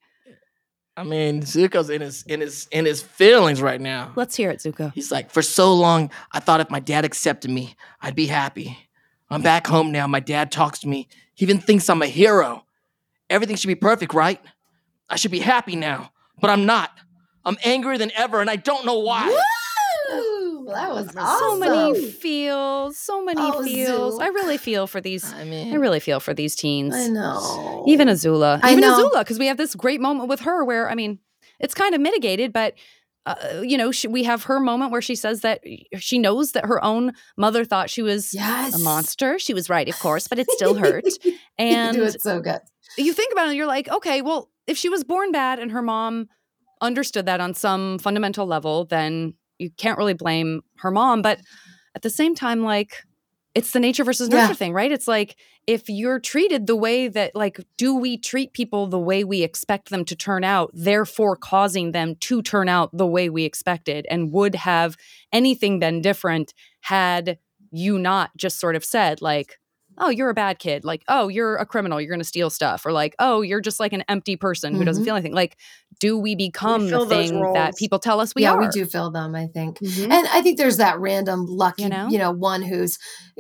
I mean, Zuko's in his feelings right now. Let's hear it, Zuko. He's like, for so long, I thought if my dad accepted me, I'd be happy. I'm back home now. My dad talks to me. He even thinks I'm a hero. Everything should be perfect, right? I should be happy now, but I'm not. I'm angrier than ever, and I don't know why. Woo! That was awesome. So many feels. So many Oh, feels. Zook. I really feel for these. I mean, I really feel for these teens. I know. Even Azula. I Even know. Azula, because we have this great moment with her where, I mean, it's kind of mitigated, but, we have her moment where she says that she knows that her own mother thought she was Yes. a monster. She was right, of course, but it still hurt. And You do it so good. you think about it, you're like, okay, well, if she was born bad and her mom understood that on some fundamental level, then you can't really blame her mom. But at the same time, like, it's the nature versus nurture Yeah. thing, right? It's like, if you're treated the way that, like, do we treat people the way we expect them to turn out, therefore causing them to turn out the way we expected? And would have anything been different had you not just sort of said, like, oh, you're a bad kid. Like, oh, you're a criminal. You're going to steal stuff. Or like, oh, you're just like an empty person who doesn't feel anything. Like, do we become fill the those thing roles. that people tell us we Yeah, are? we do fill them, I think. Mhm. And I think there's that random lucky, You know? one who's,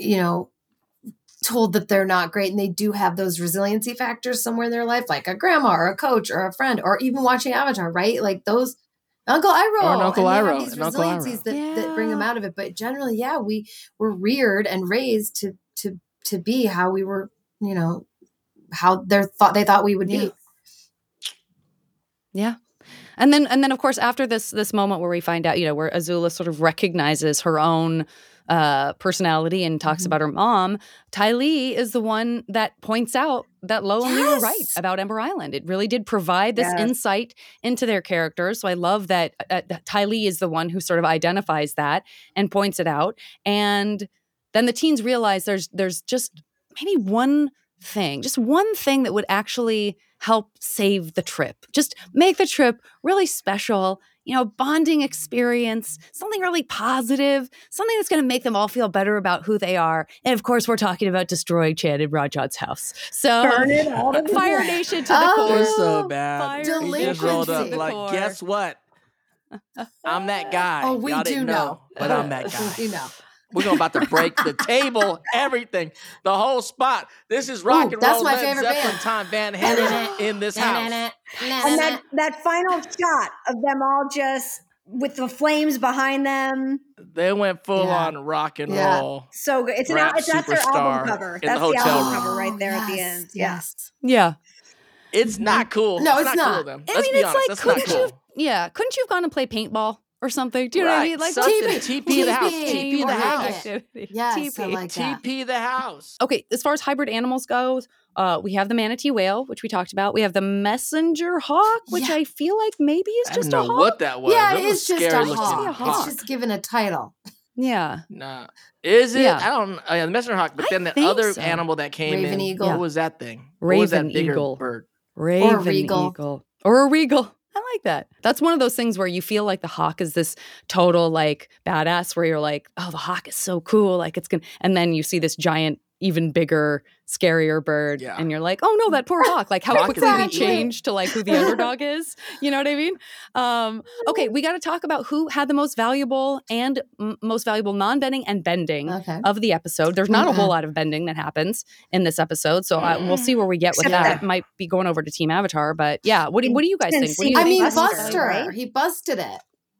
told that they're not great and they do have those resiliency factors somewhere in their life, like a grandma or a coach or a friend, or even watching Avatar, right? Like those Uncle Iroh. Or an Uncle and they Iroh, have these an Uncle Iroh. resiliencies that bring them out of it. But generally, yeah, we were reared and raised to be how we were, how they thought we would be. Yeah. And then of course after this moment where we find out, where Azula sort of recognizes her own personality and talks about her mom, Ty Lee is the one that points out that Lo and Lee were right Yes! about Ember Island. It really did provide this Yes. insight into their characters. So I love that Ty Lee is the one who sort of identifies that and points it out. And then the teens realize there's just maybe one thing that would actually help save the trip. Just make the trip really special, bonding experience, something really positive, something that's going to make them all feel better about who they are. And of course, we're talking about destroying Chan and Rajat's house. So Burn it all to the Fire ground. Nation to the core. They're so bad. Fire He just rolled up Nation to the like, core. guess what? I'm that guy. Oh, we Y'all do didn't know, but I'm that guy. We know. We're about to break the table, everything, the whole spot. This is rock and that's roll my Led favorite Zeppelin band. time. Van Halen in this house. And that final shot of them all just with the flames behind them. They went full Yeah. on rock and Yeah. roll. So good. That's Rap their superstar album cover. in the That's the hotel album room. cover right there at the Yes, end. Yes. Yeah. It's not cool. No, it's cool not. of them. I Let's mean, be it's honest. like, That's not couldn't cool. you have gone and play paintball or something? Do you know what I mean? Like, something. TP. TP the house. TP. TP Or the Rick house. activity. Yes, TP. I like that. TP the house. Okay, as far as hybrid animals goes, we have the manatee whale, which we talked about. We have the messenger hawk, which Yeah. I feel like maybe is I just didn't a know hawk. what that was. Yeah, That it was is just scary a looking hawk. It's hawk. just given a title. Yeah. Nah. Is it? Yeah. I don't know. Yeah, the messenger hawk. But I then the think other so. animal that came Raven in. eagle. What was that thing? What was that Raven bigger eagle. bird? Raven regal. eagle. Or a regal. I like that. That's one of those things where you feel like the hawk is this total like badass where you're like, oh, the hawk is so cool. Like it's gonna, and then you see this giant, even bigger, scarier bird. Yeah. And you're like, oh no, that poor hawk. Like how Hawk quickly is we evil. change to like who the underdog is. You know what I mean? Okay, we got to talk about who had the most valuable and most valuable non-bending and bending Okay. of the episode. There's not a whole lot of bending that happens in this episode. So we'll see where we get with Except that. It might be going over to Team Avatar, but yeah, what do you guys think? What do you I think? mean, Buster, Buster. right? He busted it.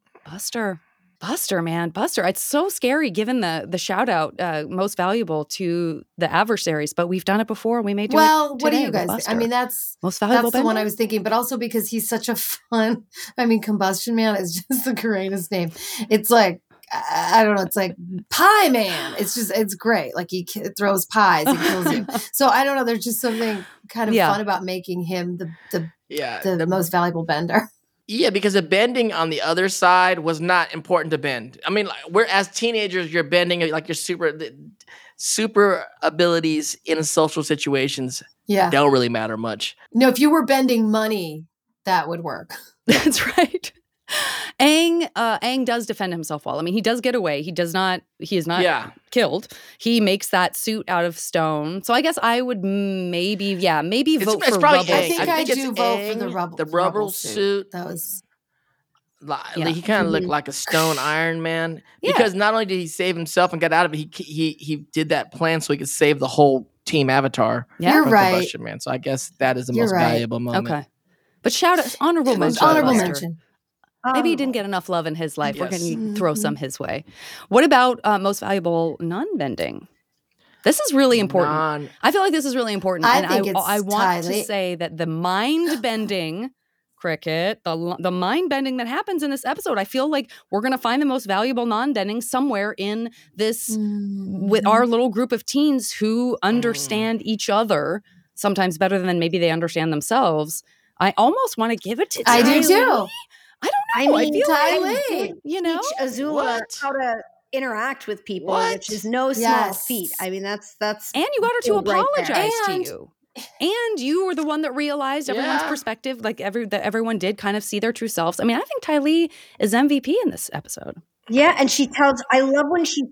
Buster, man, Buster. It's so scary given the shout out most valuable to the adversaries, but we've done it before. We may do Well, it what do today you with guys think? Buster. I mean, that's most valuable. the one I bending? was thinking, but also because he's such a fun. I mean, Combustion Man is just the greatest name. It's like I don't know. It's like Pie Man. It's great. Like he throws pies and kills you. So I don't know. There's just something kind of fun about making him the most valuable bender. Yeah, because the bending on the other side was not important to bend. I mean, like, we're as teenagers, you're bending like your super abilities in social situations. Yeah. Don't really matter much. No, if you were bending money, that would work. That's right. Aang does defend himself well. I mean, he does get away. He is not killed. He makes that suit out of stone. So I guess I would maybe vote it's for probably Rubble. I think I it's do vote for the Aang, rubble. rubble suit. That was He kind of looked like a stone Iron Man Yeah. because not only did he save himself and get out of it, he did that plan so he could save the whole Team Avatar. Yeah. You're from right. Combustion Man. So I guess that is the You're most right. valuable moment. Okay. But shout out, honorable mention. honorable Buster. mention. Maybe he didn't get enough love in his life. We're Yes. going to throw some his way. What about most valuable non-bending? This is really important. I feel like this is really important. I and think it's I want to Tylee. say that the mind bending cricket, the mind bending that happens in this episode, I feel like we're going to find the most valuable non-bending somewhere in this with our little group of teens who understand each other sometimes better than maybe they understand themselves. I almost want to give it to I do Tylee. too. I don't know. I mean, feel Tylee. like, you know, teach Azula What? how to interact with people, What? which is no small Yes. feat. I mean, that's and you got her to right there. apologize And- to you. And you were the one that realized everyone's Yeah. perspective, like that everyone did kind of see their true selves. I mean, I think Tylee is MVP in this episode. Yeah, and she tells. I love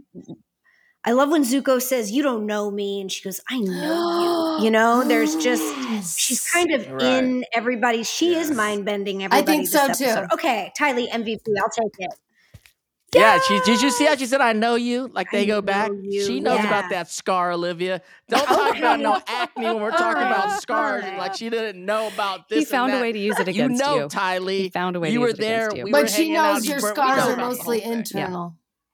when Zuko says, "You don't know me," and she goes, "I know you." You know, there's just she's kind of Right. in everybody's. She is mind bending everybody. think so, this too. episode. Okay, Tylee MVP. I'll take it. Yeah, did you see how she said, "I know you"? Like they I go back. know you, She knows yeah. about that scar, Olivia. Don't talk about no acne when we're talking about scars. And like she didn't know about this. He found and a way that. to use it You against know, you. Tylee. He found a way to You use were it there. against you. We were But she hanging out. knows your We scars know are about the mostly whole thing. internal.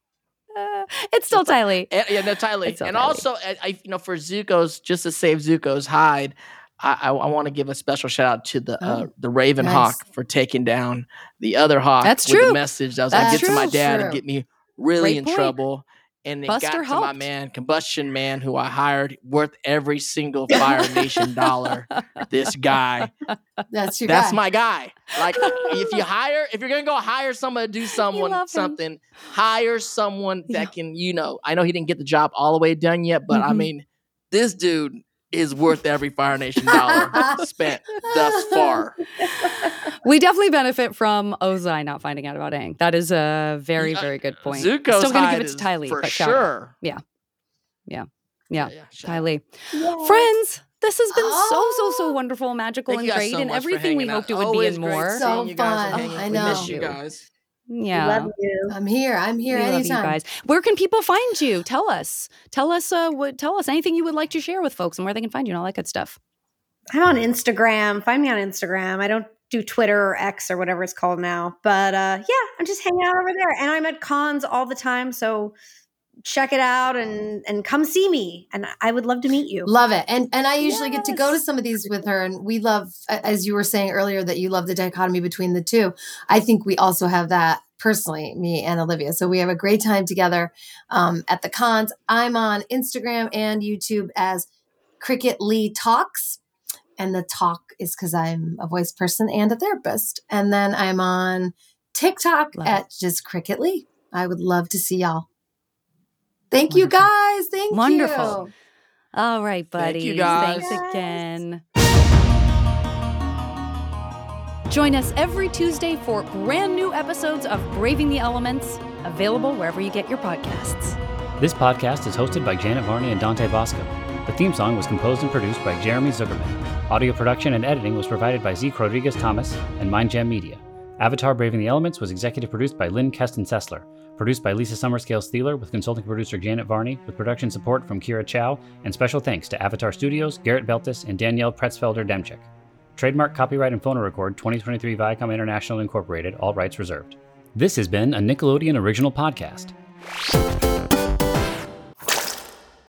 It's still Tylee. Yeah, no, Tylee. It's so And Tylee. also, for Zuko's, just to save Zuko's hide, I want to give a special shout out to the Raven nice. Hawk for taking down the other hawk. That's with true. the message that was going to That's get to my true. dad True. and get me really Great in point. trouble. And it Buster got to my helped. man, Combustion Man, who I hired, worth every single Fire Nation dollar. This guy. That's your That's guy. my guy. Like, if you're gonna go hire someone to do love him. something, hire someone that can, I know he didn't get the job all the way done yet, but I Mhm. mean, this dude is worth every Fire Nation dollar spent thus far. We definitely benefit from Ozai not finding out about Aang. That is a very, very good point. Zuko's Still going to hide give it to is Ty Lee. for but shout out. sure. Yeah. shout Ty out. Lee. Yes. Friends, this has been so wonderful, magical, Thank and you guys great, so and much for everything we hanging out. hoped it would be Always and great more. seeing So you guys and fun. hanging out. I We know. miss you guys. Yeah. Love you. I'm here. We love anytime. you guys. Where can people find you? Tell us. Tell us anything you would like to share with folks and where they can find you and all that good stuff. I'm on Instagram. Find me on Instagram. I don't do Twitter or X or whatever it's called now. But yeah, I'm just hanging out over there. And I'm at cons all the time. So check it out and come see me. And I would love to meet you. Love it. And I usually get to go to some of these with her. And we love, as you were saying earlier, that you love the dichotomy between the two. I think we also have that personally, me and Olivia. So we have a great time together at the cons. I'm on Instagram and YouTube as Cricket Lee Talks. And the talk is because I'm a voice person and a therapist. And then I'm on TikTok at just Cricket Lee. I would love to see y'all. Thank you guys. Thank you. Wonderful. All right, buddy. Thank you, guys. Thanks again. Join us every Tuesday for brand new episodes of Braving the Elements, available wherever you get your podcasts. This podcast is hosted by Janet Varney and Dante Bosco. The theme song was composed and produced by Jeremy Zuckerman. Audio production and editing was provided by Zeke Rodriguez-Thomas and MindJam Media. Avatar Braving the Elements was executive produced by Lynn Keston-Sessler. Produced by Lisa Summerscale-Steeler with consulting producer Janet Varney, with production support from Kira Chow, and special thanks to Avatar Studios, Garrett Beltis, and Danielle Pretzfelder-Demchik. Trademark, copyright, and phonorecord 2023 Viacom International Incorporated, all rights reserved. This has been a Nickelodeon original podcast.